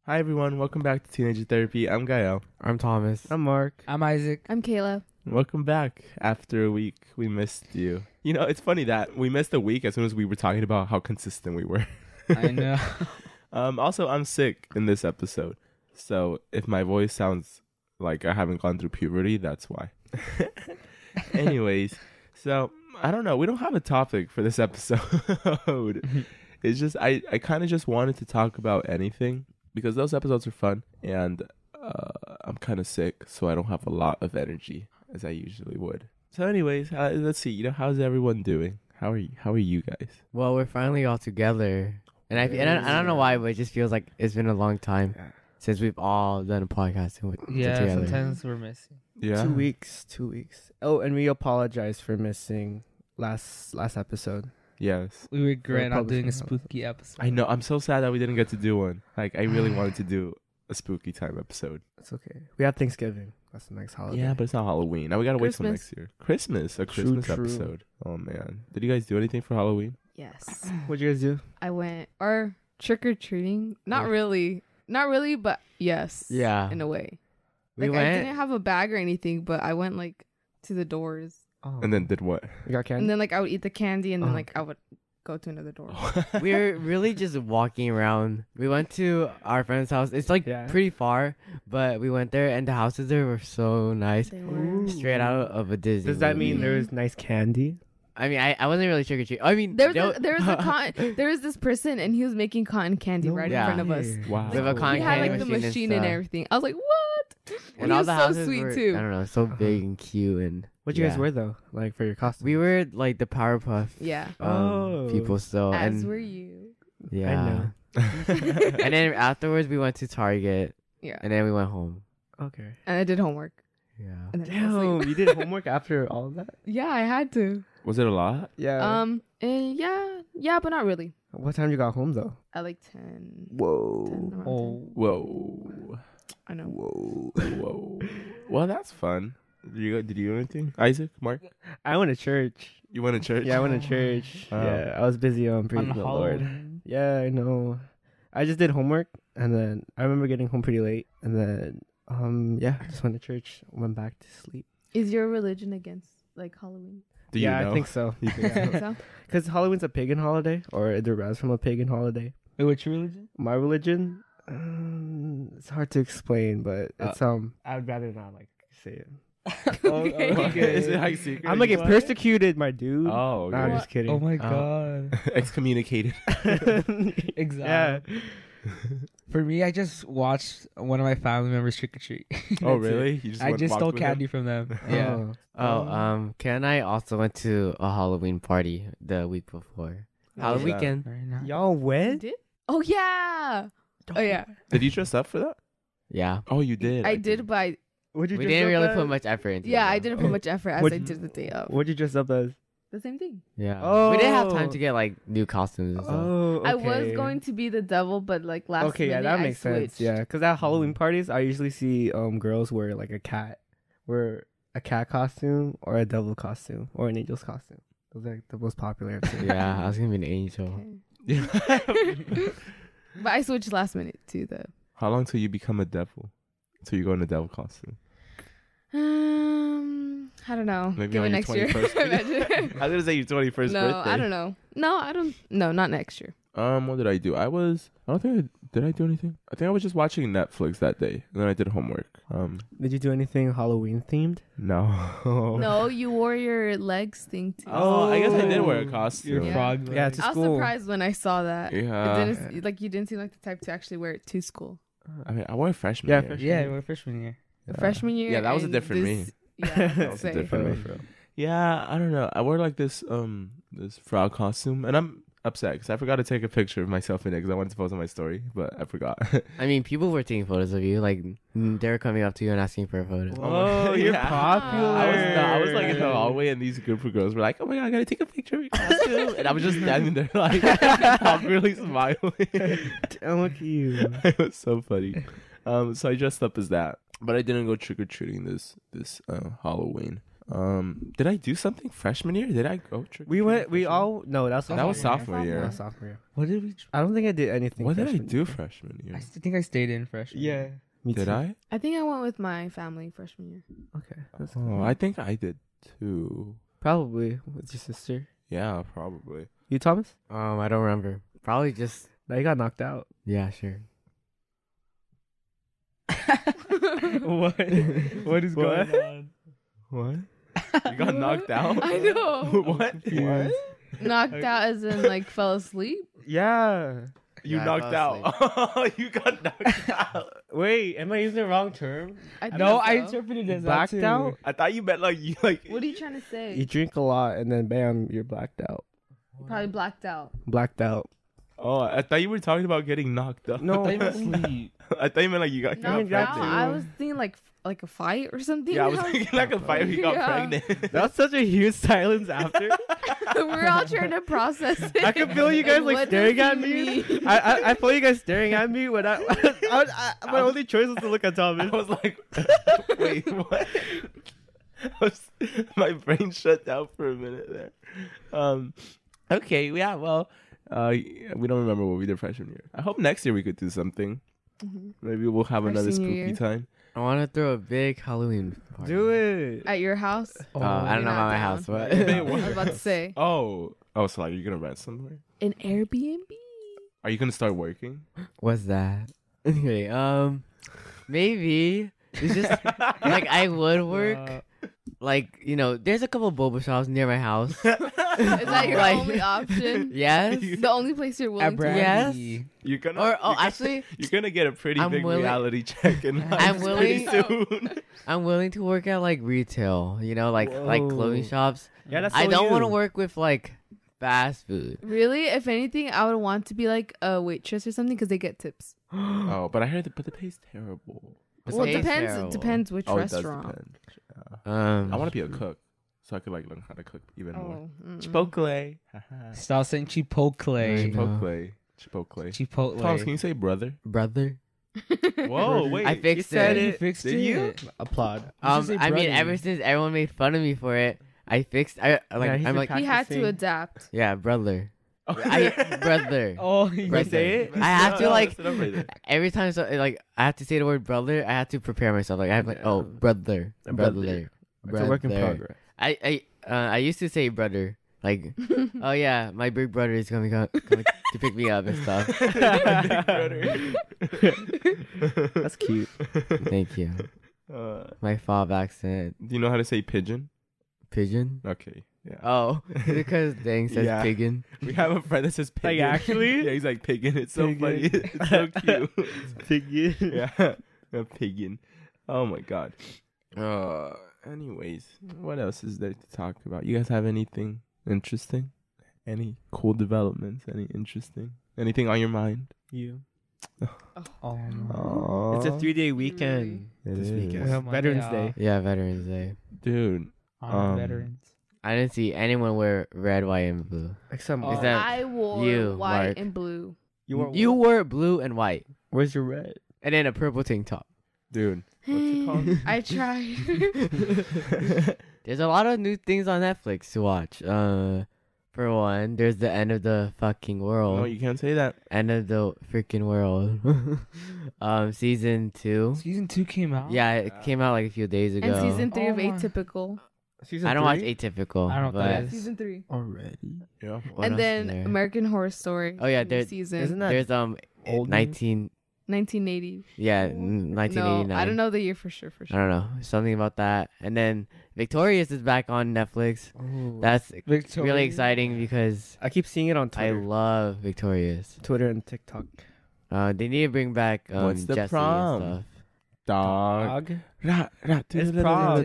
Hi everyone, welcome back to Teenager Therapy. I'm Gael. I'm Thomas. I'm Mark. I'm Isaac. I'm Kayla. Welcome back after a week. We missed you. You know, it's funny that we missed a week as soon as we were talking about how consistent we were. I know. Also, I'm sick in this episode. So if my voice sounds like I haven't gone through puberty, that's why. Anyways, so I don't know. We don't have a topic for this episode. It's just, I kind of just wanted to talk about anything because those episodes are fun and I'm kind of sick, so I don't have a lot of energy as I usually would. So anyways, let's see. How's everyone doing? How are you guys? Well, we're finally all together, and I don't know why, but it just feels like it's been a long time since we've all done a podcast together. Sometimes we're missing. Yeah. 2 weeks. Oh, and we apologize for missing last episode. Yes. We regret not doing a publishing spooky episode. I know. I'm so sad that we didn't get to do one. Like, I really wanted to do a spooky time episode. It's okay. We have Thanksgiving. That's the next holiday. Yeah, but it's not Halloween. Now we gotta wait till Christmas. next year. Christmas, a Christmas True. episode. Oh man, did you guys do anything for Halloween? Yes. What'd you guys do? I went trick or treating. Not Yeah. really, but yes. Yeah. In a way. We I went. didn't have a bag or anything, but I went to the doors. Oh. And then did what? you got candy? And then I would eat the candy and then Oh, I would go to another door. We were really just walking around. We went to our friend's house. It's pretty far, but we went there, and the houses there were so nice. They were. Straight out of a Disney. Does that mean movie. there was nice candy? I mean, I wasn't really trick or treat. I mean, There was this person and he was making cotton candy No right way. in front of us. Wow. We have a He cotton had candy the machine machine and stuff. everything. I was like, what? And he all was the so houses sweet were, too. I don't know, so big and cute, and What'd you guys yeah. wear though? Like for your costume? We were like the Powerpuff Yeah. people still, As and were you. yeah. know. And then afterwards we went to Target, Yeah. and then we went home. Okay. And I did homework. Yeah. And then I was Damn, like, you did homework after all of that? yeah, I had to. Was it a lot? Yeah. Yeah, but not really. What time you got home though? At 10. Whoa. 10 around 10. Whoa. I know. Whoa. Well, that's fun. Did you do anything? Isaac, Mark, I went to church. you went to church? Yeah, I went to church. Oh. Yeah, I was busy praising the Lord. Halloween. Yeah, I know. I just did homework, and then I remember getting home pretty late, and then just went to church, went back to sleep. Is your religion against Halloween? Do you yeah, know? I think so. You think I think so. Because Halloween's a pagan holiday, or it derives from a pagan holiday. Wait, what's your religion? My religion, it's hard to explain, but it's I would rather not say it. Okay. Is it secret? I'm get persecuted, my dude. Oh, Nah, I'm okay. just kidding. Oh my god. Excommunicated. Exactly. Yeah. For me, I just watched one of my family members trick or treat. Oh, really? You I just stole walked with him? candy from them. Yeah. Ken and I also went to a Halloween party the week before. Halloween was that? weekend. Very nice. Y'all You went? did? Oh, yeah. Oh, yeah. Did you dress up for that? Yeah. Oh, you did. I did, but What'd you We dress didn't up really as? put much effort into it. yeah, I though. didn't put much effort as What- I did the day of. What'd you dress up as? The same thing. Yeah. We didn't have time Oh. to get new costumes and stuff. Oh, okay. I was going to be the devil, but last Okay, yeah, minute, that I makes sense. switched. Yeah, because at Halloween parties, I usually see girls wear a cat costume or a devil costume or an angel's costume. Those are the most popular. I've seen. Yeah, I was gonna be an angel. Okay. But I switched last minute to the. How long till you become a devil? Till you go in a devil costume? I don't know. Maybe Give on it your next year. 21st Imagine. I was gonna say your 21st birthday. No, I don't know. No, I don't. No, not next year. What did I do? Did I do anything? I think I was just watching Netflix that day, and then I did homework. Did you do anything Halloween themed? No. No, you wore your legs thing too. Oh, I guess I did wear a Your costume. Yeah. frog. Yeah, leg. to I was school. surprised when I saw that. Yeah. It didn't, you didn't seem like the type to actually wear it to school. I mean, I wore freshman. Yeah, year. freshman. Yeah, we're freshman year. Freshman year. Yeah, that was a and different me. this- Yeah, That was a same. different me. Yeah, I don't know. I wore this frog costume, and I'm upset because I forgot to take a picture of myself in it because I wanted to post on my story, but I forgot. I mean, people were taking photos of you. They were coming up to you and asking for a photo. Oh, you're Yeah. popular. I was in the hallway, and these group of girls were like, "Oh my god, I gotta take a picture of your costume," and I was just standing there awkwardly smiling. Damn, look at you. It was so funny. So I dressed up as that, but I didn't go trick or treating this Halloween. Did I do something freshman year? Did I go trick? We went. We freshman all no. That was sophomore year. That was sophomore year. What did we? I don't think I did anything. What did I freshman do year. freshman year? I think I stayed in freshman. Yeah. Me Did too. I? I think I went with my family freshman year. Okay. That's Oh, I think I did too. probably with your sister. Yeah, probably. You, Thomas? I don't remember. Probably just No, you got knocked out. yeah, sure. What? What is What? going on? What? You got knocked out? I know. What? What? Knocked out as in like fell asleep. Yeah. You Yeah, I knocked fell out. You got knocked out. Wait, am I using the wrong term? I think No, so. I interpreted it as Blacked that too. out? I thought you meant like you like. What are you trying to say? You drink a lot and then bam, you're blacked out. Probably blacked out. Blacked out. Oh, I thought you were talking about getting knocked out. No. I thought you meant sleep. I thought you meant like you got Knocked that out. too. I was thinking like a fight or something. Yeah, I was else. thinking like a fight. He got Yeah. pregnant. That was such a huge silence after. We're all trying to process it. I could feel you guys like What staring does at he me. mean? I felt you guys staring at me when my only choice was to look at I Thomas. was like, wait, what? My brain shut down for a minute there. Okay, yeah, well, we don't remember what we did freshman year. I hope next year we could do something. Mhm. Maybe we'll have Our another senior spooky year. time. I want to throw a big Halloween party. Do it. At your house? I don't know You're about not my house, down. but Wait, I was about to say Oh, so like you're gonna rent somewhere? an Airbnb. Are you gonna start working? what's that? Okay, maybe it's just like I would work. Like there's a couple boba shops near my house. Is that your Like- only option? Yes. The only place you're At willing to Brandy. You're gonna. Or you're gonna- actually, you're gonna get a pretty I'm big willing- reality check in I'm pretty willing- soon. I'm willing to work at like retail. like clothing Whoa. shops. Yeah, that's I so don't want to you. work with like fast food. Really? If anything, I would want to be like a waitress or something because they get tips. Oh, but I heard but the pay's terrible. Well, it tastes depends. terrible. It depends which Oh, it does restaurant. depend. Um, I want to be a cook, so I could like learn how to cook even more. Oh, mm-mm. Chipotle. Stop saying Chipotle. I know. Chipotle. Chipotle. Thomas, can you say brother? brother. Whoa, wait. I fixed said it. You it. fixed Did it. you? Applaud. I say mean, brother. ever since everyone made fun of me for it, I fixed. Yeah, I'm he's like, been He had to practicing. adapt. yeah, brother. I Brother. Oh, you Brother. say it? I have to like Right there. every time I have to say the word brother. I have to prepare myself. Like I have like, oh, brother, Brother. It's a work in progress. I used to say brother. Like, oh yeah, my big brother is coming to pick me up and stuff. That's cute. Thank you. My fob accent. Do you know how to say pigeon? Pigeon. Okay. Yeah. Oh, because Dang says Yeah. pigeon. We have a friend that says Like, pigeon. actually? Yeah, he's like pigeon. It's so Pigeon. funny. It's so cute. Piggy. Yeah. A pigeon. Oh my god. Anyways, what else is there to talk about? You guys have anything interesting? Any cool developments? Any interesting? Anything on your mind? You. Oh, no. Oh, It's a 3-day weekend this weekend. We have Monday Veterans off. Day. Yeah, Veterans Day. dude. Honor veterans. I didn't see anyone wear red, white, and blue. Except Oh. Is that I wore you, white Mark? and blue. You wore blue and white, Where's your red? and then a purple tank top. Dude. What's it called? I tried. There's a lot of new things on Netflix to watch. For one, there's the end of the fucking world. No, you can't say that. End of the freaking world. Season 2. Season 2 came out. Yeah, it came out like a few days ago. and season 3 Oh of my- Atypical. Season I don't watch 3? Atypical. I don't know what but that is. Season 3. Already? Yeah. what And else then is there? American Horror Story. Oh, yeah, new there- season. Isn't that There's old 1980. yeah, No, 1989. I don't know the year for sure. I don't know. Something about that. And then Victorious is back on Netflix. Oh. That's Victoria. really exciting because I keep seeing it on I Twitter. love Victorious. Twitter and TikTok. They need to bring back What's the Jesse prom? and stuff. Dog. It's prom.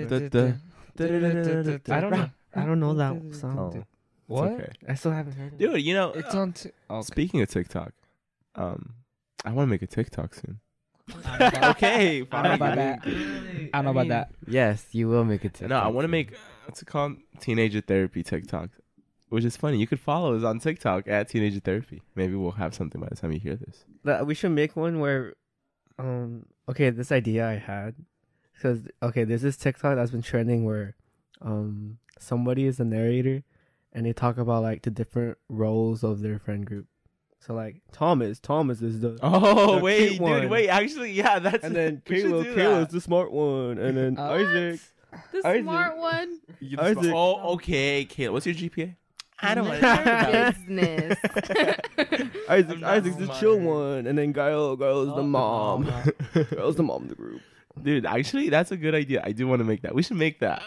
I I don't know that song. What? Okay. I still haven't heard it. Dude, you know, It's on. Okay. speaking of TikTok, I want to make a TikTok soon. Okay. Okay, I don't know about fine. that. I don't know about that. Yes, you will make it. No, I want to make what's it called? Teenager Therapy TikTok, which is funny. You could follow us on TikTok at Teenager Therapy. Maybe we'll have something by the time you hear this. We should make one where, okay, this idea I had, because there's this TikTok that's been trending where, somebody is the narrator, and they talk about like the different roles of their friend group. So like Thomas is the Oh the wait, cute one. dude, wait. Actually, yeah, that's. and then we should do Kayla's that. the smart one, and then Isaac. The Isaac. smart one. You Isaac. just- Oh, okay, Kayla. What's your GPA? I don't want to talk about it. Business. Isaac's not the chill smart. one, and then Gail's the the mom. mom. Gail's the mom of the group. Dude, actually, that's a good idea. I do want to make that. We should make that.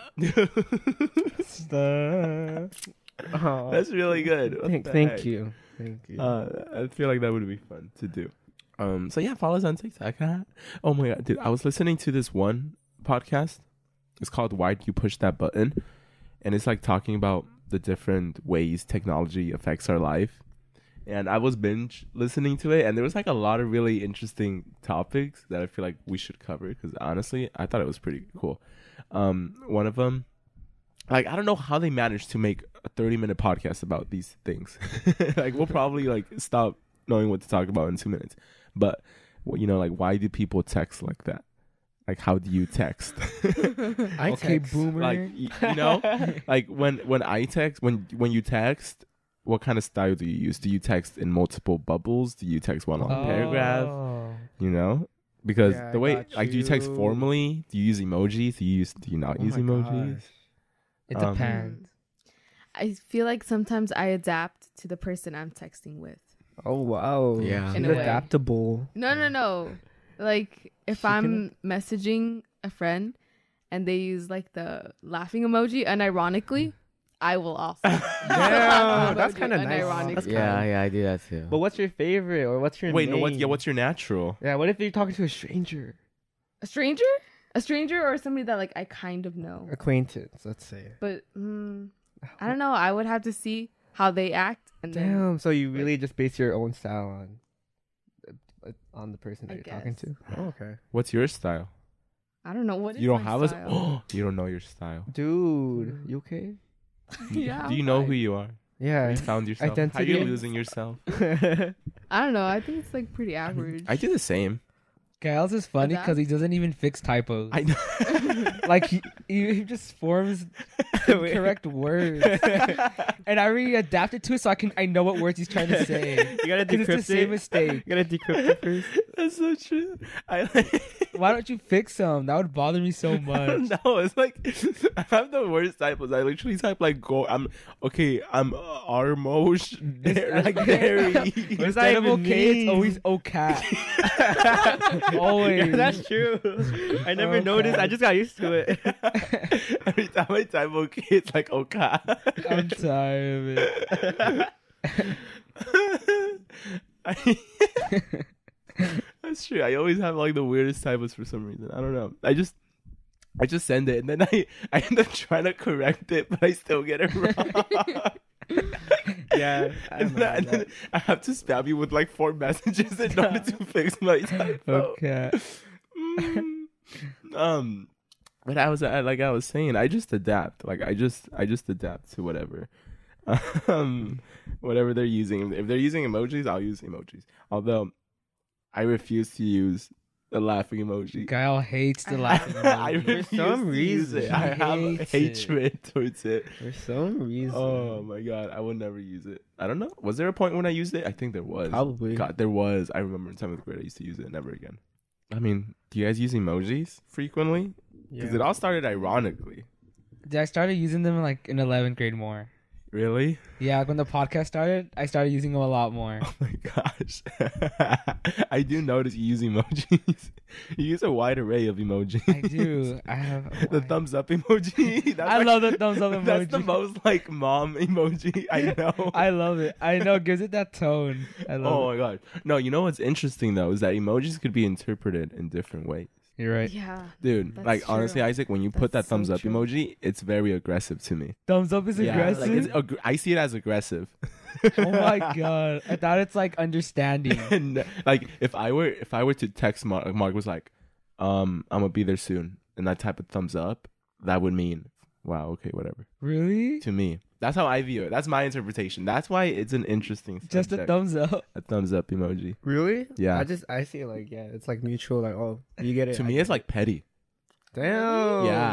That's really good. What the Thank heck? you. Thank you. I feel like that would be fun to do. So yeah, follow us on TikTok. Oh my god, dude! I was listening to this one podcast. It's called "Why'd You Push That Button," and it's like talking about the different ways technology affects our life. And I was binge listening to it, and there was like a lot of really interesting topics that I feel like we should cover because honestly, I thought it was pretty cool. One of them, like, I don't know how they managed to make a 30-minute podcast about these things. Like, we'll probably like stop knowing what to talk about in 2 minutes. But well, you know, like, why do people text like that? Like, how do you text? Okay, boomer. Like, you know, like when I text, when you text, what kind of style do you use? Do you text in multiple bubbles? Do you text one long paragraph? Oh. You know, because Yeah, the I way, got like, do you text you. formally? Do you use emojis? Do you not use Oh my emojis? gosh. It Um, depends. I feel like sometimes I adapt to the person I'm texting with. Oh wow. Yeah. She's In a way. adaptable. No. Like if She I'm messaging a friend and they use like the laughing emoji unironically, I will also. Damn, that's kind of nice. Unironically. That's Yeah, kind. yeah, I do that too. But what's your favorite, or what's your Wait, no. name? What's your natural? Yeah. What if you're talking to a stranger, A stranger? A stranger or somebody that like I kind of know. acquaintance? Let's say. But I don't know. I would have to see how they act and then Damn. So you really just base your own style on the person that I you're talking guess. to? Oh, okay. What's your style? I don't know what is You don't my have style. a. You don't know your style. Dude, you okay? Yeah, Do you I'm know fine. who you are? Yeah. You found yourself. How Identity. you losing yourself? I don't know. I think it's like pretty average. I do the same. Giles is funny Adapt? because he doesn't even fix typos. I know. Like he just forms the correct words, and I already adapted to it so I know what words he's trying to say. You gotta 'Cause decrypt it's the same it. mistake. You gotta decrypt it first. That's so true. Why don't you fix them? That would bother me so much. No, it's like I have the worst typos. I literally type like go. I'm Armosh. Like Harry. Instead of okay, it's always okay. Always. Yeah, that's true. I never noticed. I just got used to it. Every time I type okay, it's like okay. I'm tired of it. That's true. I always have like the weirdest typos for some reason. I don't know. I just send it and then I end up trying to correct it, but I still get it wrong. Yeah, and then I have to spam you with like 4 messages in order to fix my typo. Okay. But I was saying, I just adapt. Like I just adapt to whatever, whatever they're using. If they're using emojis, I'll use emojis. Although I refuse to use the laughing emoji. Kyle hates the I laughing I emoji. refuse some to use reason, it. I he have hates hatred towards it. For some reason. Oh my god, I would never use it. I don't know. Was there a point when I used it? I think there was. Probably. God, there was. I remember in 7th grade I used to use it. Never again. I mean, do you guys use emojis frequently? Because it all started ironically. I started using them like in 11th grade more. Really? Yeah, like when the podcast started, I started using them a lot more. Oh my gosh. I do notice you use emojis. You use a wide array of emojis. I do. I have The thumbs up emoji. That's I like- love the thumbs up emoji. That's the most like mom emoji I know. I love it. I know, it gives it that tone. I love Oh it. my god. No, you know what's interesting though is that emojis could be interpreted in different ways. You're right. Yeah. Dude, That's like true. honestly, Isaac, when you put that That's so thumbs up true. emoji, it's very aggressive to me. Thumbs up is aggressive. Like I see it as aggressive. Oh my god. I thought it's like understanding. And like if I were to text Mark, like Mark was like, I'm gonna be there soon, and that type of thumbs up, that would mean, wow, okay, whatever. Really? To me, that's how I view it. That's my interpretation. That's why it's an interesting Just a subject. thumbs up. A thumbs up emoji. Really? Yeah. I see it like, yeah, it's like mutual, like, oh, you get it. To I me, get it's like petty. it. Damn. Yeah.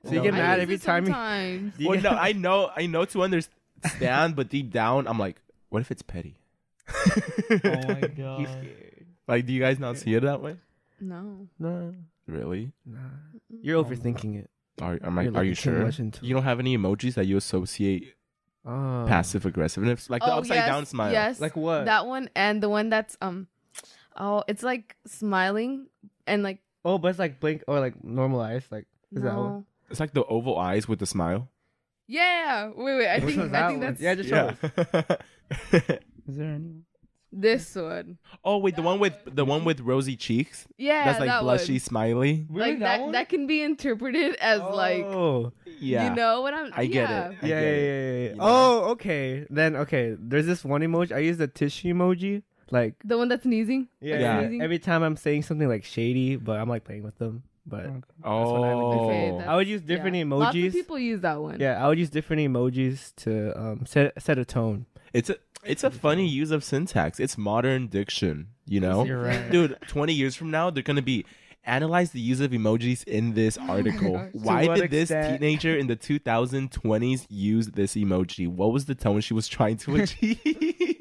So you No. get I mad use every it time you. sometimes. You Well, get- no, I know to understand, but deep down, I'm like, what if it's petty? Oh my god. He's scared. Like, do you guys not see it that way? No. Nah, Really? nah. You're overthinking it. Are You're are you looking too sure? much into You don't have any emojis that you associate Oh. passive aggressiveness, like the upside yes, down smile? Yes. Like what? That one and the one that's it's like smiling and like Oh, but it's like blink or like normal eyes. Like is that one? no. It's like the oval eyes with the smile. Yeah. Wait. I Which think one's that one? that's Yeah, just show us. Is there any? this one. Oh wait, the one with rosy cheeks. Yeah, That's like that blushy, one. smiley. Really, Like that one? that can be interpreted as like Oh. Yeah, you know what I'm I get yeah. it. I Yeah, get yeah, it. yeah. You know? Oh, okay. Then okay. There's this one emoji. I use the tissue emoji. Like The one that's sneezing. yeah, Yeah. Sneezing? Every time I'm saying something like shady, but I'm like playing with them. But Oh, what I would do. Okay, I that's- would use different yeah. emojis. Lots of people use that one. Yeah, I would use different emojis to set a tone. it's a funny use of syntax. It's modern diction, you know? You're right. Dude, 20 years from now, they're going to be analyze the use of emojis in this article. gosh. Why To what did this extent? teenager in the 2020s use this emoji? What was the tone she was trying to achieve?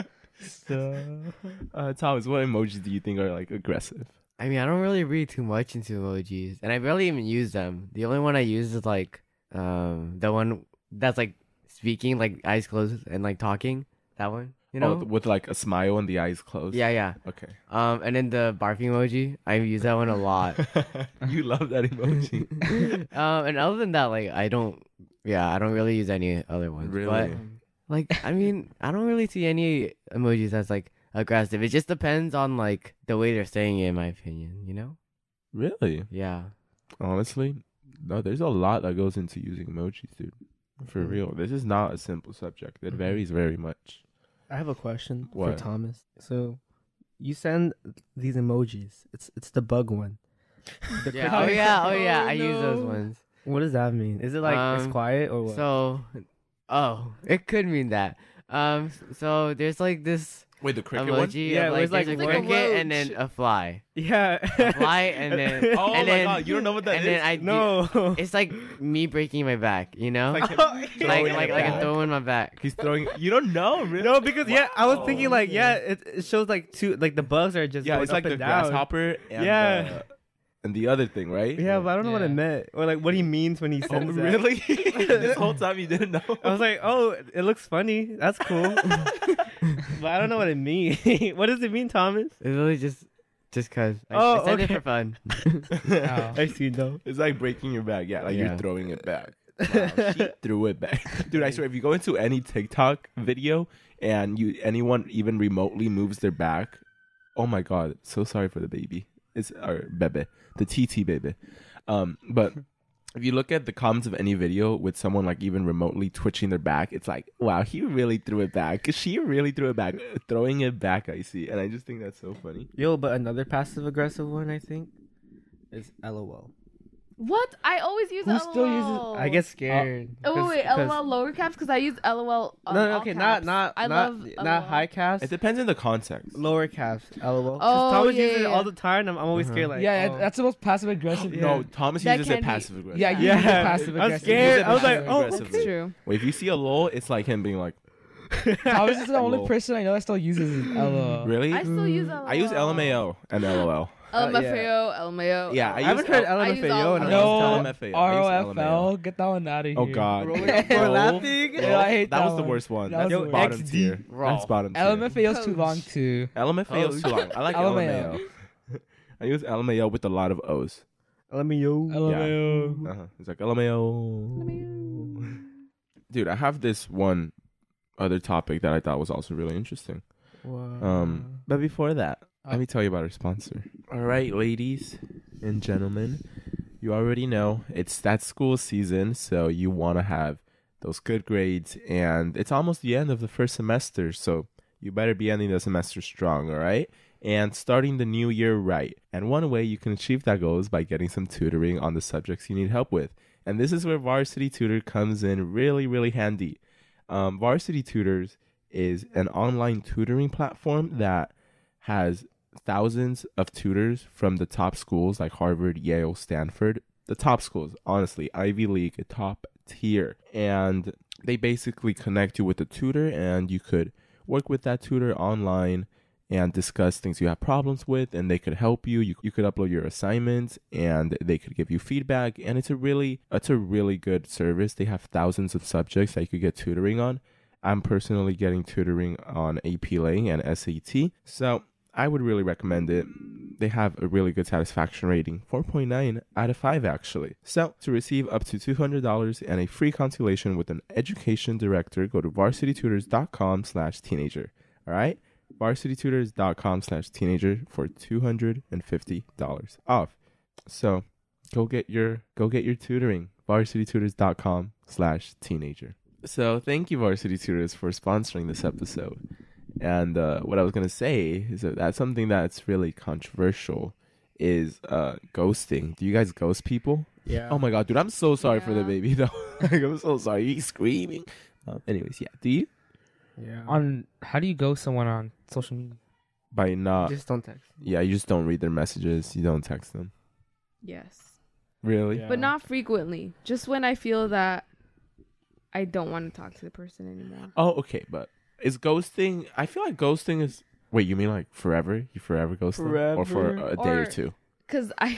Thomas, what emojis do you think are like aggressive? I mean, I don't really read too much into emojis, and I barely even use them. The only one I use is like the one that's like speaking, like eyes closed and like talking. That one, you know? Oh, with like a smile and the eyes closed. Yeah. Okay. And then the barfing emoji, I use that one a lot. You love that emoji. And other than that, like I don't really use any other ones. Really? But like, I mean, I don't really see any emojis that's like aggressive. It just depends on like the way they're saying it, in my opinion. You know? Really? Yeah. Honestly, no. There's a lot that goes into using emojis, dude. For real, this is not a simple subject. It varies very much. I have a question What? for Thomas. So, you send these emojis. It's the bug one. The Yeah. quick- Oh yeah. I use those no. ones. What does that mean? Is it like it's quiet or what? So, it could mean that. So there's like this Wait, the cricket emoji Yeah, of where like it's like there's a like a cricket and roach. then a fly, yeah, a fly and then Oh and my then, god, you don't know what that and is? then I no. it's like me breaking my back, you know, It's like like him throwing like it I'm back. throwing my back. He's throwing. You don't know, really? No, because yeah, I was Wow. thinking like it shows like two like the bugs are just Yeah, going it's up like the and down. grasshopper. And Yeah. and the other thing, right? Yeah, but I don't know what it Yeah. meant or like what he means when he Oh, sends that. really? This whole time you didn't know. I was like, oh, it looks funny. That's cool. But I don't know what it means. What does it mean, Thomas? It's really just cause. Oh, I said okay. it for fun. Oh. I see though. It's like breaking your back. Yeah, like you're Yeah. throwing it back. Wow, she threw it back. Dude, I swear, if you go into any TikTok video and anyone even remotely moves their back, oh my god, so sorry for the baby. It's our bebe, the TT baby. But if you look at the comments of any video with someone like even remotely twitching their back, it's like, wow, he really threw it back. She really threw it back. Throwing it back, I see. And I just think that's so funny. Yo, but another passive aggressive one I think is LOL. What? I always use Who LOL. still uses- I get scared. Oh wait, LOL lower caps because I use LOL. No, all okay, caps. not I not love not LOL. high caps. It depends on the context. Lower caps. LOL. 'Cause Oh, Thomas yeah, uses it yeah, all yeah. the time. I'm always Uh-huh. scared. Like, Yeah, oh. that's the most passive aggressive. Yeah. No, Thomas That uses it can be- passive aggressive. Yeah, you Yeah. use it passive I'm aggressive. scared. I was like, Passive oh, aggressively. It's true. Well, if you see a lol, it's like him being like, Thomas is the only Lol. person I know that still uses LOL. really? I still use LOL. I use LMAO and LOL. LMFAO, LMAO. Yeah, I haven't heard I use LMFAO in a all- long No, time. LMFAO. I use ROFL, get that one out of here. Oh god. Rolling up for Roll. laughing. Yeah, I hate that that was the one. worst one. That That's was the bottom worst. tier. Raw. That's bottom tier. LMFAO's too Coach. long too. LMFAO is too long. I like LMAO. LMAO. I use LMAO with a lot of O's. Let me yo. LMAO. Uh-huh. It's like LMAO. Dude, I have this one other topic that I thought was also really interesting. But before that, let me tell you about our sponsor. All right, ladies and gentlemen, you already know it's that school season, so you want to have those good grades, and it's almost the end of the first semester, so you better be ending the semester strong, all right? And starting the new year right. And one way you can achieve that goal is by getting some tutoring on the subjects you need help with. And this is where Varsity Tutor comes in really, really handy. Varsity Tutors is an online tutoring platform that has thousands of tutors from the top schools like Harvard, Yale, Stanford the top schools, honestly, Ivy League, top tier. And they basically connect you with a tutor, and you could work with that tutor online and discuss things you have problems with, and they could help you. You could upload your assignments, and they could give you feedback. And it's a really good service. They have thousands of subjects that you could get tutoring on. I'm personally getting tutoring on APLA and SAT, so I would really recommend it. They have a really good satisfaction rating, 4.9 out of 5 actually. So to receive up to $200 and a free consultation with an education director, go to varsitytutors.com/teenager. All right, varsitytutors.com/teenager for $250 off. So go get your tutoring. varsitytutors.com/teenager. So thank you, Varsity Tutors, for sponsoring this episode. And what I was going to say is that that's something that's really controversial is ghosting. Do you guys ghost people? Yeah. Oh my God, dude, I'm so sorry for the Yeah. baby, though. Like, I'm so sorry. He's screaming. Anyways, yeah. Do you? Yeah. On how do you ghost someone on social media? By not. Just don't text. Yeah, you just don't read their messages. You don't text them. Yes. Really? Yeah. But not frequently. Just when I feel that I don't want to talk to the person anymore. Oh, okay. But is ghosting... I feel like ghosting is... Wait, you mean like forever? You forever ghost them? Or for Forever? a day or Or- two? Because I...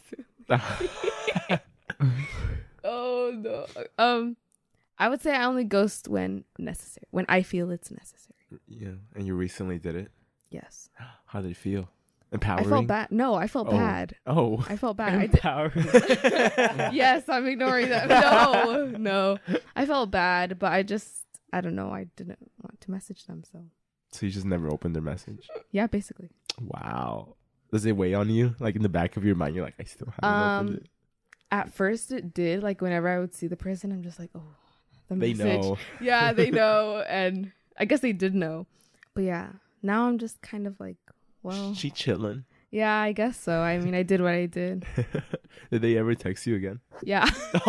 Oh, no. I would say I only ghost when necessary. When I feel it's necessary. Yeah. And you recently did it? Yes. How did it feel? Empowering? I felt bad. No, I felt Oh. bad. Oh. I felt bad. I did. Yes, I'm ignoring that. No. I felt bad, but I don't know. I didn't want to message them. So you just never opened their message? Yeah, basically. Wow. Does it weigh on you? Like in the back of your mind, you're like, I still haven't opened it. At first it did. Like whenever I would see the person, I'm just like, oh, the They message. know. Yeah, they know. And I guess they did know. But yeah, now I'm just kind of like, well, She chilling. yeah, I guess so. I mean, I did what I did. Did they ever text you again? Yeah.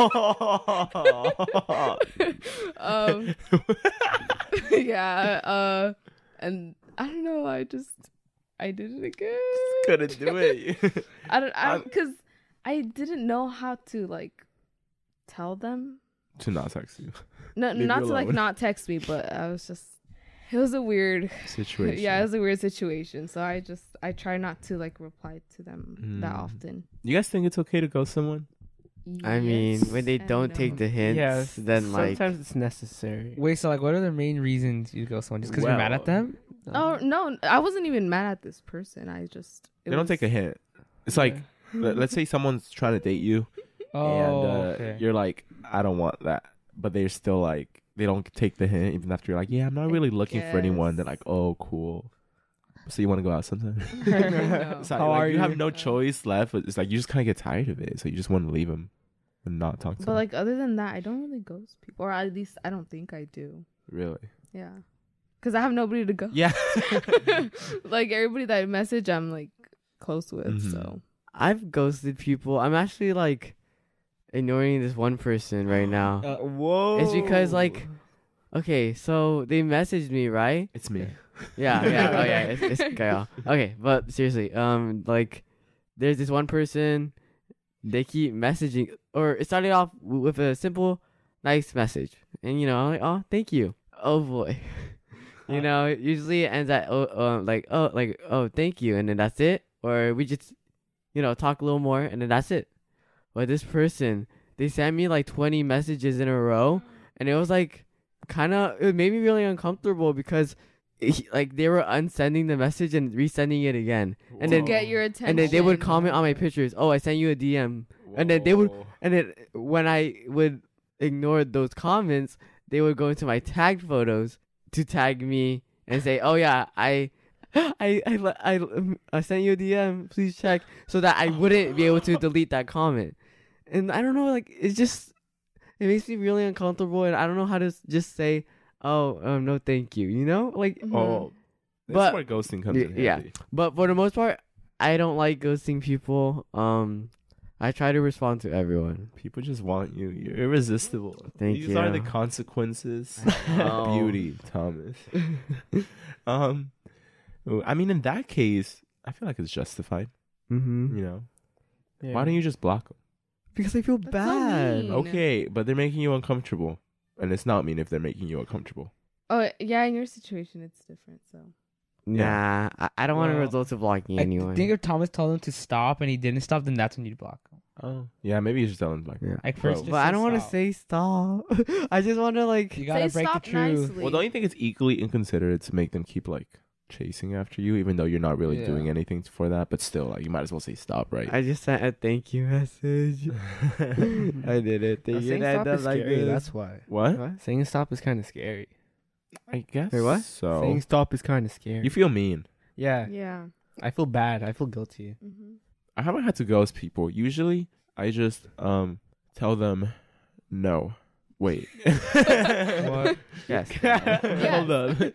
Yeah. And I don't know. I did it again. Couldn't do it. Because I didn't know how to like tell them. To not text you. No, Leave not you to like alone. not text me, but it was a weird Situation. yeah, it was a weird situation. So I try not to like reply to them that Mm. often. You guys think it's okay to ghost someone? I mean, Yes when they and don't no. take the hints, Yes. then like Sometimes it's necessary. Wait, so like, what are the main reasons you ghost someone? Just because you're mad at them? Oh no, I wasn't even mad at this person. They don't take a hint. It's like, let's say someone's trying to date you, Oh, and okay. you're like, I don't want that. But they're still like, they don't take the hint, even after you're like, yeah, I'm not really looking for anyone. They're guess. like, oh, cool. So you want to go out sometime? No. It's like, How are you have you? no choice left. But it's like, you just kind of get tired of it. So you just want to leave them and not talk to But them. like other than that, I don't really ghost people, or at least I don't think I do. Really? Yeah, because I have nobody to go. Yeah. Like everybody that I message, I'm like close with. Mhm. So I've ghosted people. I'm actually like ignoring this one person right now. Whoa. It's because like, okay, so they messaged me, right? It's me. Yeah. Oh yeah, it's Kyle. Okay, but seriously, like, there's this one person. They keep messaging, or it started off with a simple, nice message, and I'm like, oh, thank you. Oh boy, it usually ends at oh, thank you, and then that's it, or we just, talk a little more, and then that's it. But this person, they sent me like 20 messages in a row, and it was like, it made me really uncomfortable because, they were unsending the message and resending it again, and to then get your attention, and then they would comment on my pictures. Oh, I sent you a DM. And then they would, and then when I would ignore those comments, they would go into my tagged photos to tag me and say, "Oh yeah, I sent you a DM. Please check," so that I wouldn't be able to delete that comment. And I don't know, like it makes me really uncomfortable, and I don't know how to just say, "Oh, no, thank you." Like. Mhm. Oh, that's But- where ghosting comes in. yeah. handy. But for the most part, I don't like ghosting people. I try to respond to everyone. People just want you. You're irresistible. Thank These are the you. consequences know. of beauty, Thomas. I mean, in that case, I feel like it's justified. Mm-hmm. Why don't you just block them? Because I feel That's so bad. mean. Okay, but they're making you uncomfortable, and it's not mean if they're making you uncomfortable. Oh yeah, in your situation it's different. So Nah, I don't want to Well, resort to blocking I anyone. think if Thomas told him to stop and he didn't stop, then that's when you'd block him. Oh, yeah, maybe you should tell them like. Yeah. Like Bro. first, just But I say don't want to stop. say stop. I just want to like. You gotta say break stop the truth. nicely. Well, don't you think it's equally inconsiderate to make them keep like chasing after you, even though you're not really Yeah. doing anything for that? But still, like you might as well say stop, right? I just sent a thank you message. I did it. Thank you. Saying And stop I'm is like scary. this. That's why. What? What? Saying stop is kind of scary. I guess. Wait, what? So Saying stop is kind of scary. you feel mean. Yeah, yeah. I feel bad. I feel guilty. Mm-hmm. I haven't had to ghost people. Usually, I just tell them no. Wait. What? Yes. Hold on.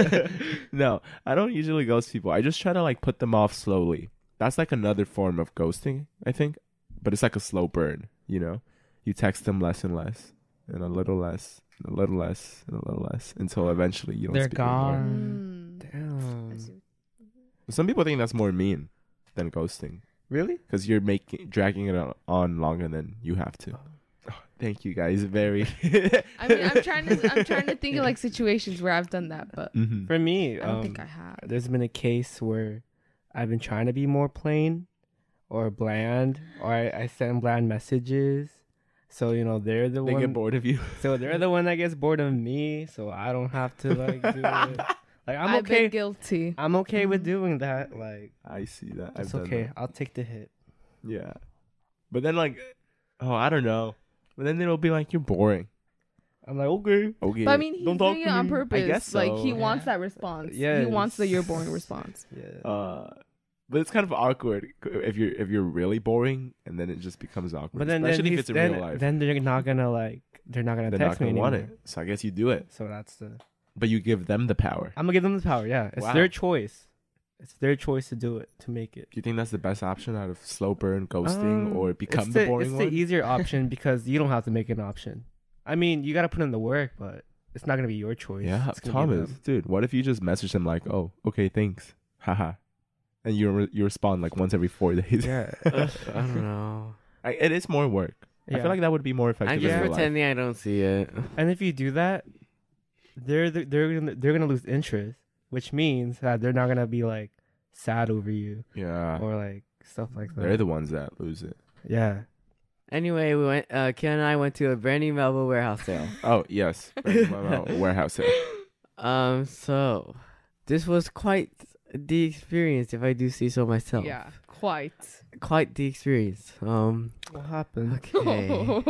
No, I don't usually ghost people. I just try to like put them off slowly. That's like another form of ghosting, I think. But it's like a slow burn, you know? You text them less and less, and a little less, and a little less, and a little less, until eventually you don't They're speak anymore. gone. I Damn. see. Some people think that's more mean than ghosting. Really? Because you're dragging it on longer than you have to. Oh, thank you guys. Very. I mean, I'm trying to think of like situations where I've done that, but Mhm. For me, I don't think I have. there's been a case where I've been trying to be more plain or bland, or I send bland messages. So they're the They one. get bored of you. So they're the one that gets bored of me. So I don't have to like do it. Like I'm I've okay. been guilty. I'm okay with Mhm. doing that. Like I see that. I've it's done okay. that. I'll take the hit. Yeah. But then like, oh, I don't know. But then it'll be like, you're boring. I'm like okay. Okay. But I mean, he's don't talk doing to it on me. purpose. I guess Like so. he wants that response. Yes. He wants the "you're boring" response. Yeah. But it's kind of awkward if you're really boring, and then it just becomes awkward. But then especially then, if it's in then, real life. then they're not gonna they're not gonna They're not text me gonna want anymore. it. So I guess you do it. So that's the. But you give them the power. I'm gonna give them the power. Yeah, it's Wow. their choice. It's their choice to do it, to make it. Do you think that's the best option out of slow burn, ghosting, or become it's the boring It's one? the easier option because you don't have to make an option. I mean, you gotta put in the work, but it's not gonna be your choice. Yeah, It's gonna be Thomas, them. dude. What if you just message them like, "Oh, okay, thanks, haha," and you respond like once every 4 days? Yeah. I don't know. It is more work. I Yeah. feel like that would be more effective. I'm in just real life. pretending I don't see it. And if you do that, they're gonna lose interest, which means that they're not gonna be like sad over you Yeah, or like stuff like that. they're the ones that lose it. Yeah. Anyway, we went. Ken and I went to a brand new Melville warehouse sale. Oh yes, warehouse sale. So this was quite the experience, if I do say so myself. Yeah, quite. Quite the experience. What happened? Okay.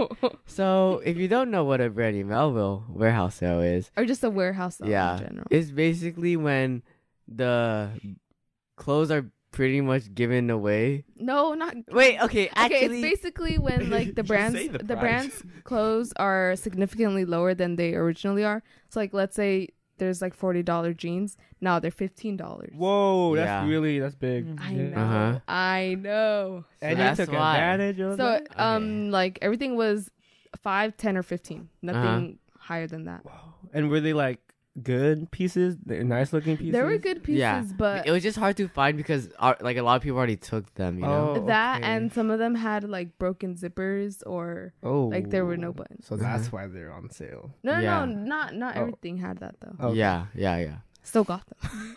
So if you don't know what a brand new Melville warehouse sale is, Or just a warehouse sale Yeah. in general. it's basically when the clothes are pretty much given away. No, not. Wait, okay, Okay, actually, it's basically when like the Just brands say the the price. brands clothes are significantly lower than they originally are. So like let's say there's like $40 jeans, now they're $15. Whoa, Yeah. that's big. I know. Uh-huh. I know. And So you that's took why. advantage of So that? like everything was 5, 10, or 15. Nothing higher than that. And were they like good pieces? They're nice looking pieces? There were good pieces, yeah, but it was just hard to find because like a lot of people already took them. You know. Oh, that okay. and some of them had like broken zippers or Oh. like there were no buttons. So that's why they're on sale. No, Yeah. not Oh. everything had that though. Okay. Yeah. Still got them.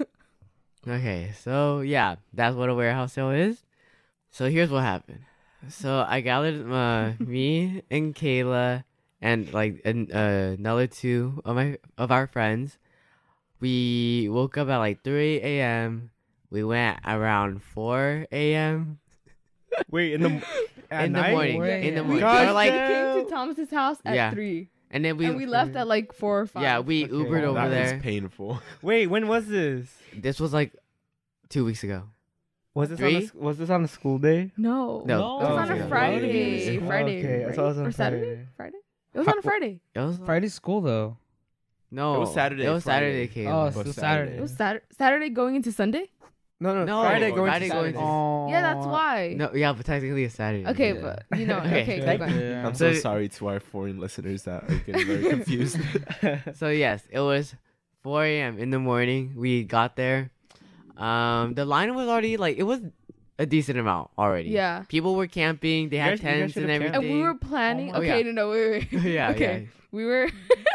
Okay, so yeah, that's what a warehouse sale is. So here's what happened. So I gathered me and Kayla and like another two of our friends. We woke up at like 3 a.m. We went around 4 a.m. Wait, in the night? morning. Yeah, In the yeah. morning. Gosh, Or, like, We damn. came to Thomas's house at Yeah. 3, and then and we left at like 4 or 5. yeah, we Okay. Ubered over That there. is painful. Wait, when was this? This was like 2 weeks ago. Was this Three? was this on a school day? No, No, it was Oh, on okay. a Friday. Oh, Friday, okay. I right? thought it was on or Saturday. Friday. Friday. It was on a Friday. It was Friday's school though. no. It was Saturday, It was Friday. Saturday. Oh, Kayla. so But Saturday. It was Saturday going into Sunday. No, No, Friday going Friday to going Saturday. to- Oh. Yeah, that's why. No, yeah, but technically it's Saturday. Okay, Yeah. but you know, Okay. okay, Thank keep going. Yeah. I'm so So- sorry to our foreign listeners that are getting very confused. So yes, it was 4 a.m. in the morning. We got there. The line was already like it was a decent amount already. Yeah. People were camping. They You had guys- you guys tents and should've camped. everything. And we were planning. Oh my- okay, yeah. no, wait. yeah, Okay. yeah. We were.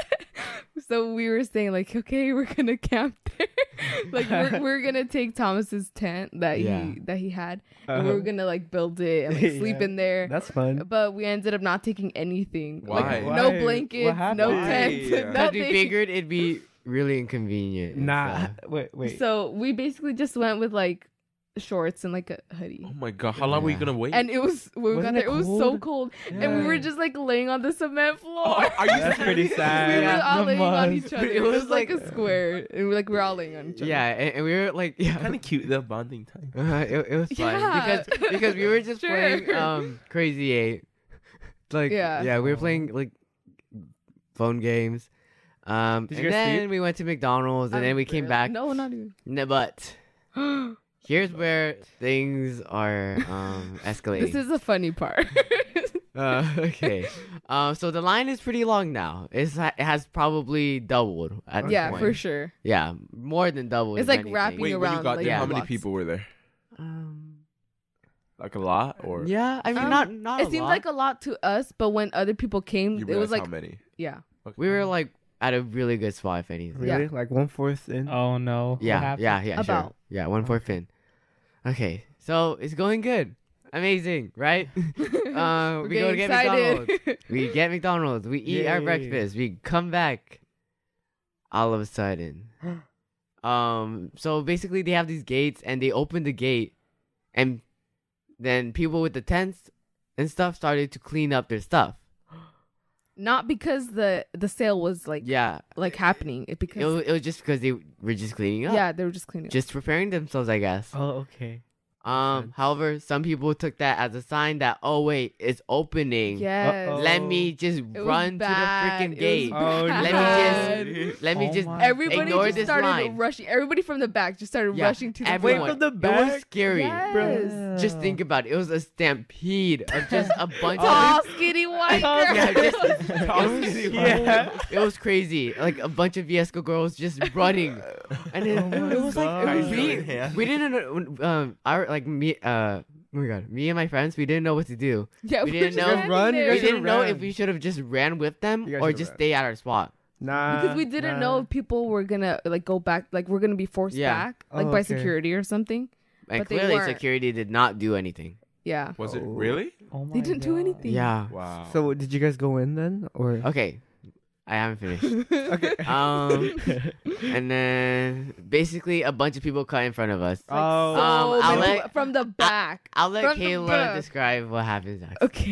So we were saying like, okay, we're gonna camp there. Like we're gonna take Thomas's tent that Yeah. he had, and we were gonna like build it and like sleep Yeah. in there. That's fun. But we ended up not taking anything. Why? Like Why? no What blankets, happened? no Why? tents, Yeah. Because nothing. we figured it'd be really inconvenient. and Nah. stuff. Wait. So we basically just went with like shorts and like a hoodie. Oh my god, how long were you Yeah. gonna wait? And it was we Wasn't got there. it It was so cold? cold, and we were Yeah. just like laying on the cement floor. Oh, are you That's pretty we sad. were Yeah, all the laying on must. each other. It It was was like like- a square, and we're all laying on each other. Yeah, and we were like, yeah, kind of cute, the bonding time. it was fun Yeah. because we were just Sure. playing Crazy 8. Like Yeah. we were playing like phone games. Did you And guys then sleep? we went to McDonald's and then we came back. No, not even. But here's where things are escalating. This is the funny part. Okay. So the line is pretty long now. It has probably doubled at this Yeah, point. for sure. Yeah, more than doubled. It's if like anything. wrapping Wait, when you around, got like, there, yeah. how many blocks. people were there? Um, Like a lot, or yeah, I mean not. It a seemed lot. like a lot to us, but when other people came, you it was realized like, how many? yeah. Okay. We were like at a really good spot, if anything. Really? Like 1/4 in? Oh no. What Yeah, happened? yeah, sure. About. Yeah, 1/4 in. Okay, so it's going good. Amazing, right? We're We go to getting get excited. McDonald's. We get McDonald's. We eat our Yay. breakfast. We come back. All of a sudden, so basically they have these gates, and they open the gate, and then people with the tents and stuff started to clean up their stuff. Not because the sale was like Yeah, happening. It because it was just because they were just cleaning up. yeah, they were just cleaning up. Just preparing themselves, I guess. Oh, okay. However, some people took that as a sign that, oh wait, it's opening. Yes. Uh-oh. Let me just It was run to the bad. freaking It gate. was Oh, bad. Let me Oh just my- Everybody ignore just this started line. rushing. Everybody from the back just started Yeah, rushing to the everyone. front. From the It was back? scary. Yes. Just think about it. It was a stampede of just a bunch Tall, of. skinny white Tall, girl. Yeah, just- It was- Yeah. It was crazy. Like a bunch of Viesco girls just running, and then it was like God. we didn't know. Our like me. Oh my god, me and my friends, we didn't know what to do. Yeah, We were didn't just know- standing Run, you there. We guys should've didn't know if ran. we should have just ran with them You guys or should've just ran. stay at our spot. Nah. Because we didn't know if people were gonna like go back, like we're gonna be forced Yeah. back, like Oh, by okay. security or something. And But they clearly, weren't. security did not do anything. Yeah, Was it Oh. really? Oh my they didn't do God. anything. Yeah. Wow. So did you guys go in then, or? Okay, I haven't finished. Okay. And then basically a bunch of people cut in front of us. Like, Oh. so I'll many- let- from the back. I'll let From the Kayla back. describe what happens next. Okay.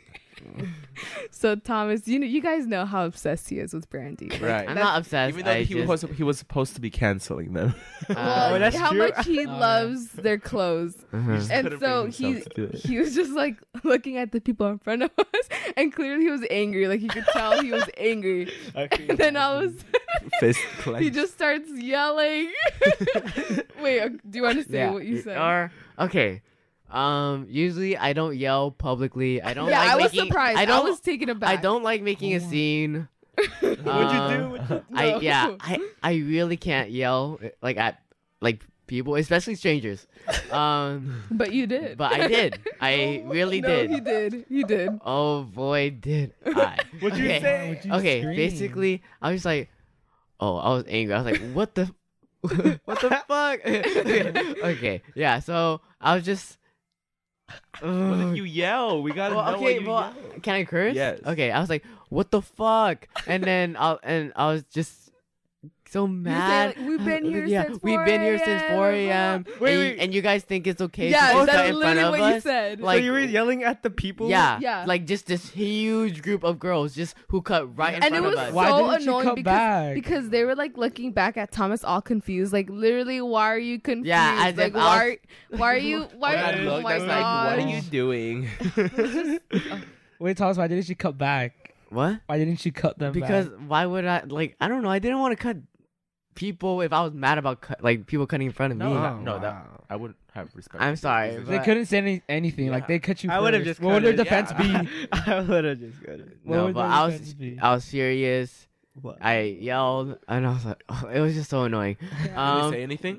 So Thomas, you guys know how obsessed he is with Brandy. Like, Right. I'm not obsessed. Even though I he was supposed to be canceling them. Well, Oh, that's how true. much he Oh, yeah. loves their clothes. uh-huh. And couldn't so bring he himself to do it. he was just like looking at the people in front of us, and clearly he was angry. Like you could tell he was angry. And then Fist clenched. he just starts yelling. Wait, do you want to say what you said? Or okay. Usually I don't yell publicly. I don't Yeah, like I was making, surprised. I don't was taken aback. I don't like making a scene. What'd you do? No. I really can't yell like at like people, especially strangers. But you did. But I did. I really no, did. He did. He did. Oh boy, did I. What'd you Okay. say? Would you Okay, scream? basically, I was like, oh, I was angry. I was like, what the, what the fuck? Okay, yeah. So I was just. What did you yell? We gotta Well, know okay, what you well, yelled. can I curse? Yes. Okay, I was like, what the fuck? And then I was just so You say, mad. like, we've been here Yeah, since 4 we've been here since 4 a.m. Wait. And you guys think it's okay Yeah, to cut that's in front literally of what you us? said. Like, So you were yelling at the people? Yeah, Yeah. like just this huge group of girls just who cut right in And it front was of us. Why so didn't you annoying cut because back? because they were like looking back at Thomas all confused. Like literally, why are you confused? Yeah, as like if I was- why are you why? That Oh look, my that's like, what are gosh. you doing? Wait, Thomas, why didn't you cut back? What? Why didn't you cut them Because back? why would I like? I don't know. I didn't want to cut people if I was mad about like people cutting in front of me. No, that wow. I wouldn't have respect. I'm sorry, It's They but- couldn't say anything. Like Yeah. they cut you. I would have first. just. What would your cut it. defense Yeah. be? I would have just cut it. What No, would but their I was defense be? I was furious. What? I yelled and I was like, oh, it was just so annoying. Did they Um, say anything?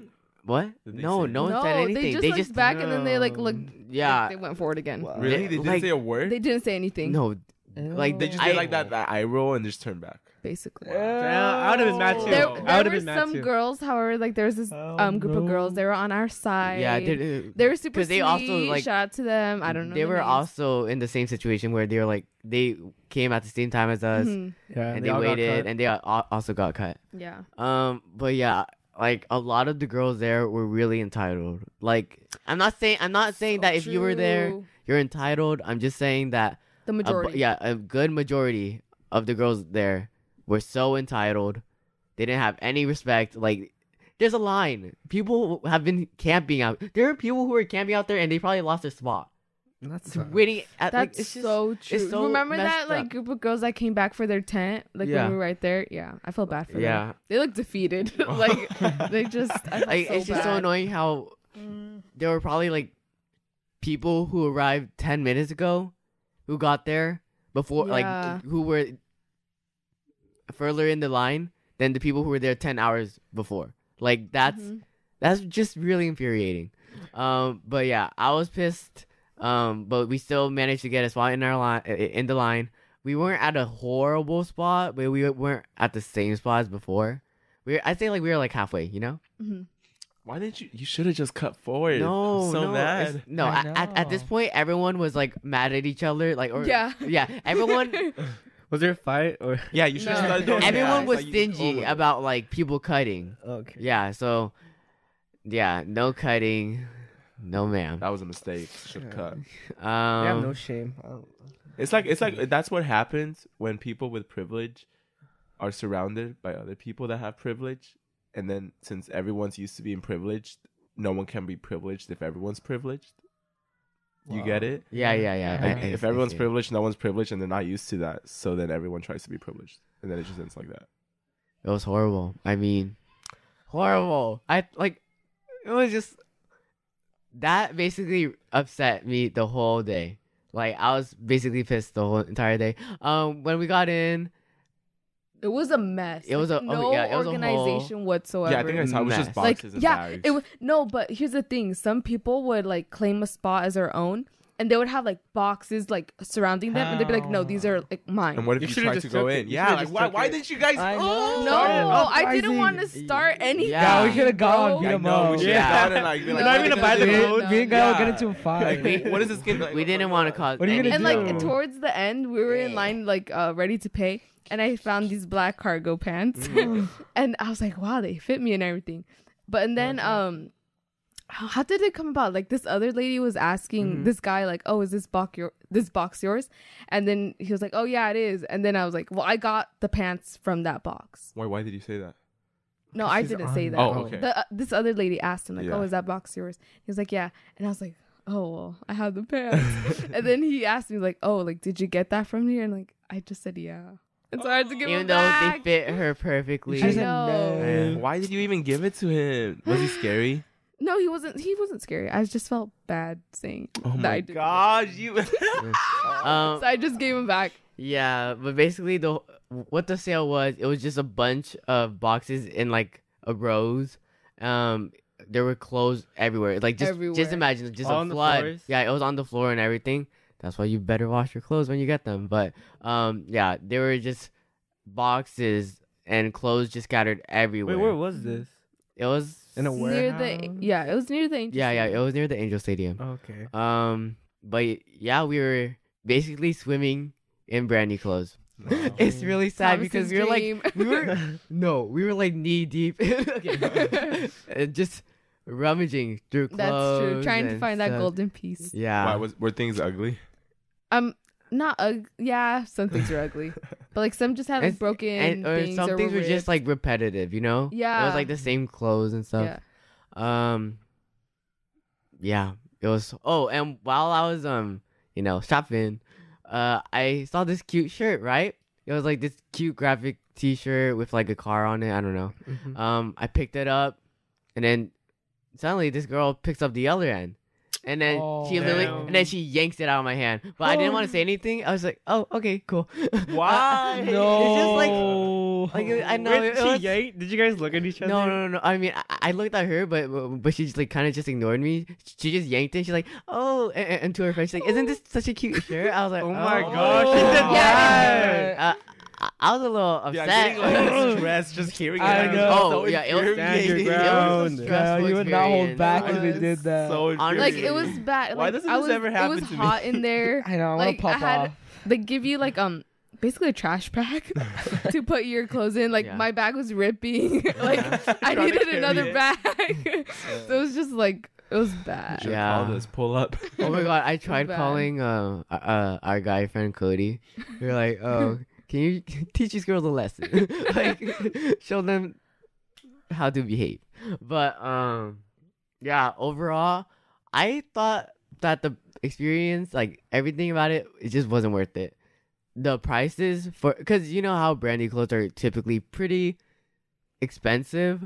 What? Did they No, say no one No, said anything. they just looked just back and then they like looked. Yeah. like, they went forward again. Wow. Really? They didn't Like- say a word? They didn't say anything. No, like They just I- did like that eye roll and just turned back. Basically. I would have been mad too. There, I would there have were been mad some too. girls, however, like there was this group of girls. They were on our side. Yeah, they were super 'cause sweet. they also, like- shout out to them. I don't know. They their were names. also in the same situation where they were like they came at the same time as us, Mhm. Yeah, and they all got waited, cut. and they also got cut. Yeah. But yeah, like a lot of the girls there were really entitled. Like I'm not saying that if you were there, True. you're entitled. I'm just saying that The majority. a good majority of the girls there were so entitled. They didn't have any respect. Like there's a line. People have been camping out. There are people who are camping out there and they probably lost their spot. That's Waiting at That's like it's just, so true. it's so Remember that messed like up. group of girls that came back for their tent, like Yeah. when we were right there? Yeah, I felt bad for them. Yeah. They looked defeated. like they just. I felt Like so it's just so bad. annoying how there were probably like people who arrived 10 minutes ago who got there before Yeah. like who were further in the line than the people who were there 10 hours before. Like that's just really infuriating. But yeah, I was pissed. But we still managed to get a spot in our line in the line. We weren't at a horrible spot, but we weren't at the same spot as before. I'd say like we were like halfway, you know? Mhm. Why didn't you? You should have just cut forward. No, I'm so no, mad. No, I at this know. point, everyone was like mad at each other. Like, or Yeah. everyone, Was there a fight or? Yeah, you should have No. started doing everyone that. was Like, you- stingy oh my about like people cutting. Okay. Yeah, so yeah, no cutting, no ma'am. That was a mistake. Should have cut. They have no Um, shame. It's like that's what happens when people with privilege are surrounded by other people that have privilege, and then since everyone's used to being privileged, no one can be privileged if everyone's privileged. You Wow. get it? yeah. Like, I if everyone's see it. privileged, no one's privileged, and they're not used to that, so then everyone tries to be privileged, and then it just ends like that. It was horrible. I mean, horrible. I like. It was just that basically upset me the whole day. Like I was basically pissed the whole entire day. When we got in, It was a mess. It was Like, a- no yeah, it was a organization whatsoever. Yeah, I think I saw it was just Mess. like boxes and yeah, bags. it was no. But here's the thing: some people would like claim a spot as their own, and they would have like boxes like surrounding them, and they'd be like, "No, these are like mine." And what if You you, should've tried just to go took it. in? You Yeah, should've like just why? took Why it. didn't you guys? I know. No, Started I didn't uprising. want to start anything. Yeah, we could have gone, Bro. beat I them know. We up. should Yeah. have gone and like, be You're like, not what even are gonna buy you the gonna clothes. do? Me and Guy will Yeah. get into a fight. Like, what is this game? Like, we didn't want to cause. What are you gonna And do? like towards the end, we were in line like ready to pay, and I found these black cargo pants, and I was like, "Wow, they fit me and everything." But and then how did it come about? Like this other lady was asking this guy like, "Oh, is this box yours?" And then he was like, "Oh yeah, it is." And then I was like, "Well, I got the pants from that box." Why did you say that? No, I She's didn't say on- that. Oh, okay. This other lady asked him like, Yeah. "Oh, is that box yours?" He was like, "Yeah," and I was like, "Oh, well, I have the pants." And then he asked me like, "Oh, like, did you get that from here?" And like, I just said, "Yeah." And so I had to give Even him though back. they fit her perfectly. She I said know. no. Why did you even give it to him? Was he scary? No, he wasn't. He wasn't scary. I just felt bad saying Oh that I my did. gosh, you. Um, So I just gave him back. Yeah, but basically what the sale was, it was just a bunch of boxes in like a rows. There were clothes everywhere. Like just Everywhere. imagine just All a on the flood. floors? Yeah, it was on the floor and everything. That's why you better wash your clothes when you get them. But yeah, there were just boxes and clothes just scattered everywhere. Wait, where was this? It was In a Near warehouse? it was near the Angel yeah, Stadium. it was near the Angel Stadium. Okay. But yeah, we were basically swimming in brand new clothes. No. It's really sad because Thomas's we were like dream. we were like knee deep, just rummaging through clothes. That's true. Trying to and find that stuff. golden piece. Yeah, Were things ugly? Not yeah, some things are ugly, but like some just had like And- broken and or things some or things were ripped. just like repetitive, you know. it Yeah. was like the same clothes and stuff. yeah. Yeah, it was. Oh, and while I was shopping, I saw this cute shirt. Right, it was like this cute graphic T-shirt with like a car on it. I don't know. Mhm. I picked it up, and then suddenly this girl picks up the other end, and then she literally, Damn. and then she yanks it out of my hand. But I didn't want to say anything. I was like, "Oh, okay, cool." Why? It's just like Whoa. Like, I know, Wait, it she was- yanked? Did you guys look at each other? No. I mean, I looked at her, but she just like kind of just ignored me. She just yanked it. She's like, oh, and to her friend, she's like, isn't this such a cute shirt? I was like, Oh my oh. gosh, she did Yeah. that. I was a little upset. Yeah, getting like stressed just hearing it. I was know. Oh, so yeah, it was- Stand your infuriating. ground. It was a Yeah, stressful you would not hold experience. back It if they was did that. So Honestly, Like it infuriating. was bad. Why Like, doesn't I this was, ever It happen was to me? hot in there. I know. I want Like to pop I had, off. they give you like basically a trash bag to put your clothes in. Like Yeah. my bag was ripping. Like I Trying to needed carry another it. bag. So it was just like it was bad. Should Yeah. call this pull up. Oh my god, I tried bad. calling our guy friend Cody. We were like, oh, can you teach these girls a lesson? Like, show them how to behave. But yeah, overall, I thought that the experience, like everything about it, it just wasn't worth it. The prices for, because you know how brandy clothes are typically pretty expensive.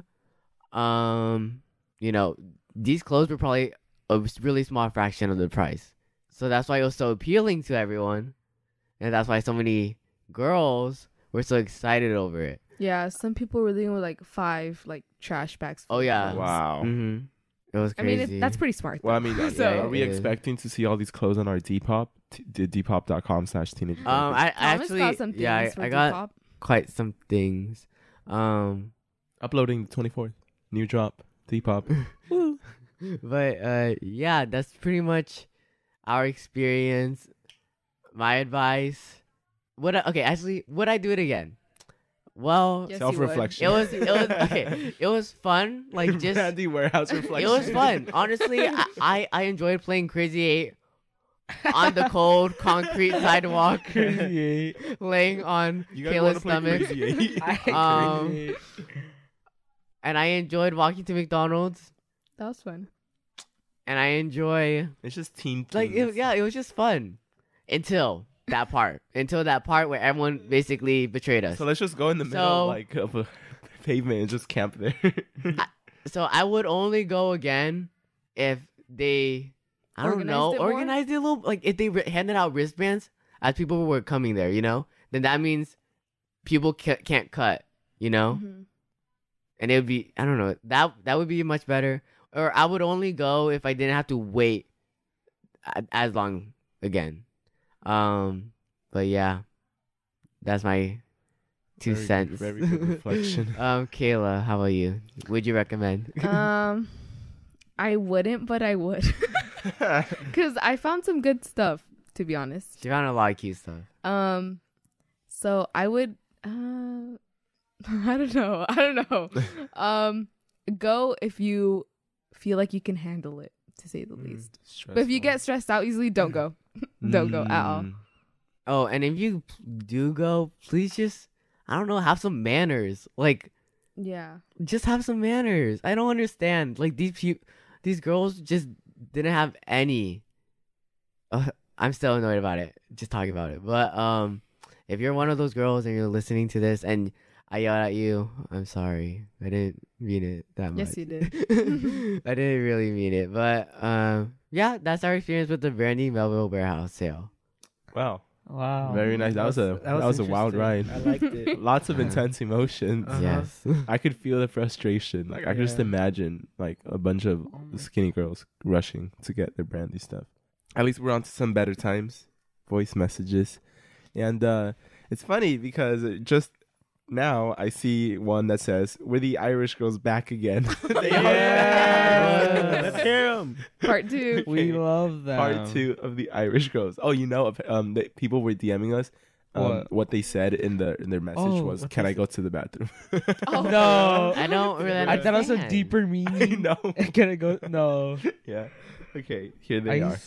You know, these clothes were probably a really small fraction of the price. So that's why it was so appealing to everyone. And that's why so many girls were so excited over it. Yeah, some people were dealing with like 5 like trash bags. full Oh, of yeah. clothes. Wow. Mm-hmm. It was I mean, crazy. that's pretty smart. Well, I mean, though. yeah, are we it is. expecting to see all these clothes on our Depop? Depop.com/teenage. I Thomas actually, got some things yeah, for I got Depop. quite some things. Uploading the 24th. New drop. Depop. But yeah, that's pretty much our experience. My advice. Actually, would I do it again? Well, Yes, you would. Self-reflection. it was okay. It was fun. Like just Brandy warehouse reflection. it was fun. Honestly, I enjoyed playing Crazy 8 on the cold concrete sidewalk, Crazy. laying on You guys want Kayla's to play stomach. Crazy 8? Um, and I enjoyed walking to McDonald's. That was fun. And I enjoy It's just teen. like teens. it was just fun until that part where everyone basically betrayed us. So let's just go in the middle So- like of a pavement and just camp there. So I would only go again if they, I don't Organized know, it more? organized it a little. Like if they handed out wristbands as people were coming there, you know, then that means people can't cut, you know, Mhm. and it would be, I don't know, that would be much better. Or I would only go if I didn't have to wait as long again. But yeah, that's my two Very good- cents. very good reflection. Kayla, how about you? Would you recommend? I wouldn't, but I would, because I found some good stuff. To be honest. She found a lot of cute stuff. So I would. I don't know. Go if you feel like you can handle it, to say the least. But if you get stressed out easily, don't go. Don't go at all. Oh, and if you do go, please just, I don't know, have some manners. Like, Yeah. just have some manners. I don't understand. Like, these girls just didn't have any. I'm still annoyed about it, just talking about it. But if you're one of those girls and you're listening to this and I yelled at you, I'm sorry. I didn't mean it that much. Yes, you did. I didn't really mean it. But yeah, that's our experience with the Brandy Melville Warehouse sale. Wow. Wow. Very nice. That was a wild interesting. ride. I liked it. Lots of Uh-huh. intense emotions. Uh-huh. Yes. I could feel the frustration. Like I could just Yeah. imagine like a bunch of skinny girls rushing to get their brandy stuff. At least we're on to some better times. Voice messages. And it's funny because just now I see one that says, "We're the Irish girls back again." They are Yeah. back. Let's hear 'em. Part 2. We love that. Part 2 of the Irish girls. Oh, you know, the people were DMing us. What they said in their message Oh, was, what "Can they I go to the bathroom?" Oh. No. I don't really I thought it was a understand. deeper I meaning. know. Can I go? No. Yeah. Okay. Here they are.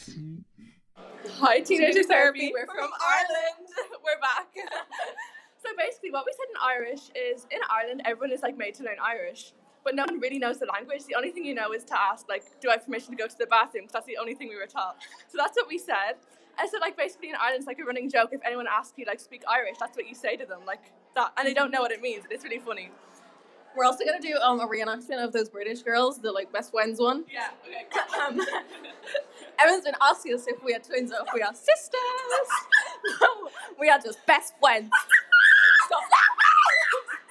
Hi, Teenager Therapy. We're from Ireland. We're back. So basically, what we said in Irish is, in Ireland, everyone is like made to learn Irish, but no one really knows the language. The only thing you know is to ask, like, do I have permission to go to the bathroom? Because that's the only thing we were taught. So that's what we said. And so, like, basically in Ireland, it's like a running joke. If anyone asks you, like, speak Irish, that's what you say to them, like that, and they don't know what it means. It's really funny. We're also gonna do a reenactment of those British girls, the like best friends one. Yeah. Okay. Everyone's been asking us if we are twins or if we are sisters. No, we are just best friends. Stop laughing!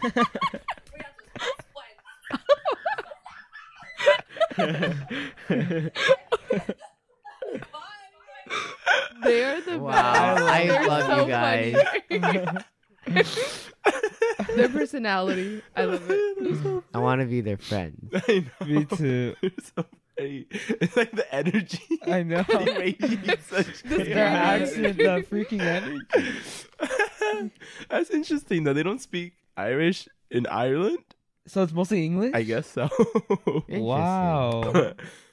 They are the Wow, best. I They're love so you guys. funny. Their personality, I love it. I want to be their friend. I know. Me too. They're so funny. It's like the energy. I know. They radiate such This Their guy- accent, the freaking energy. That's interesting though. They don't speak Irish in Ireland. So it's mostly English? I guess so. Wow.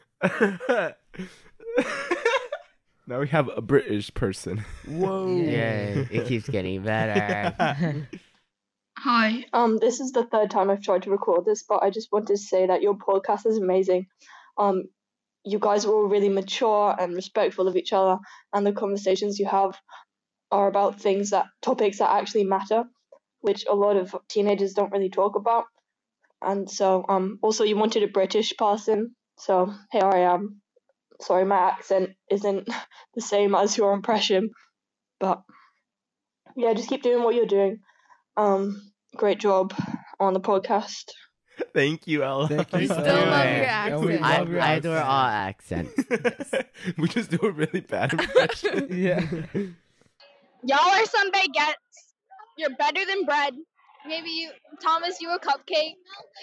Now we have a British person. Whoa. Yay, it keeps getting better. Hi. This is the third time I've tried to record this, but I just wanted to say that your podcast is amazing. You guys are all really mature and respectful of each other, and the conversations you have are about topics that actually matter, which a lot of teenagers don't really talk about. And so, also you wanted a British person, so here I am. Sorry, my accent isn't the same as your impression, but yeah, just keep doing what you're doing. Great job on the podcast. Thank you, Ella. Thank you We so still love much. your Yeah, we accent. love your I adore accent. all accents. We just do a really bad impression. Yeah. Y'all are some baguettes. You're better than bread. Maybe you, Thomas, you a cupcake.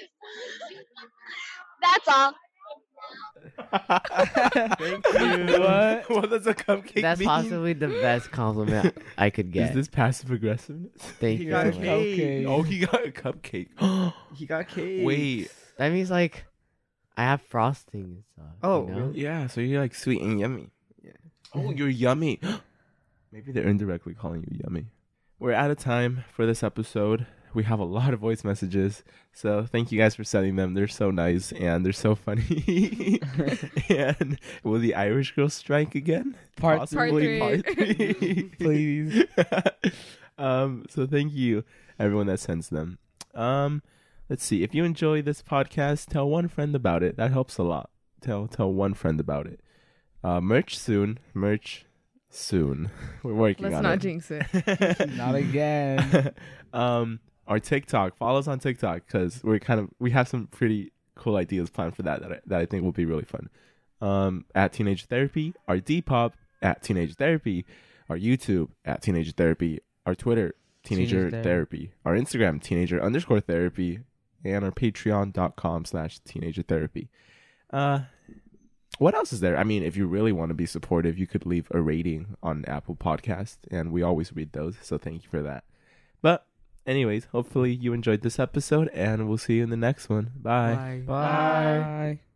That's all. Thank you. What? What does a cupcake That's mean? possibly the best compliment I could Is get. this passive aggressiveness? Thank He you got so a much. cake. Oh, he got a cupcake. He got cake. Wait. That means like I have frosting and stuff. Oh, you know? really? Yeah, so you're like sweet and yummy. Yeah. Oh, you're yummy. Maybe they're indirectly calling you yummy. We're out of time for this episode. We have a lot of voice messages, so thank you guys for sending them. They're so nice and they're so funny. And will the Irish girl strike again? Part Possibly three. part three. Please. So thank you, everyone that sends them. Let's see. If you enjoy this podcast, tell one friend about it. That helps a lot. Tell one friend about it. Merch soon. We're working Let's on not it. jinx it. Not again. Our TikTok. Follow us on TikTok because we have some pretty cool ideas planned for that I think will be really fun. At Teenage Therapy, our Depop at Teenage Therapy, our YouTube at Teenage Therapy, our Twitter Teenager Teenage Therapy, our Instagram Teenager_Therapy, and our Patreon.com/Teenager Therapy. What else is there? I mean, if you really want to be supportive, you could leave a rating on Apple Podcast, and we always read those, so thank you for that. But anyways, hopefully you enjoyed this episode, and we'll see you in the next one. Bye. Bye. Bye.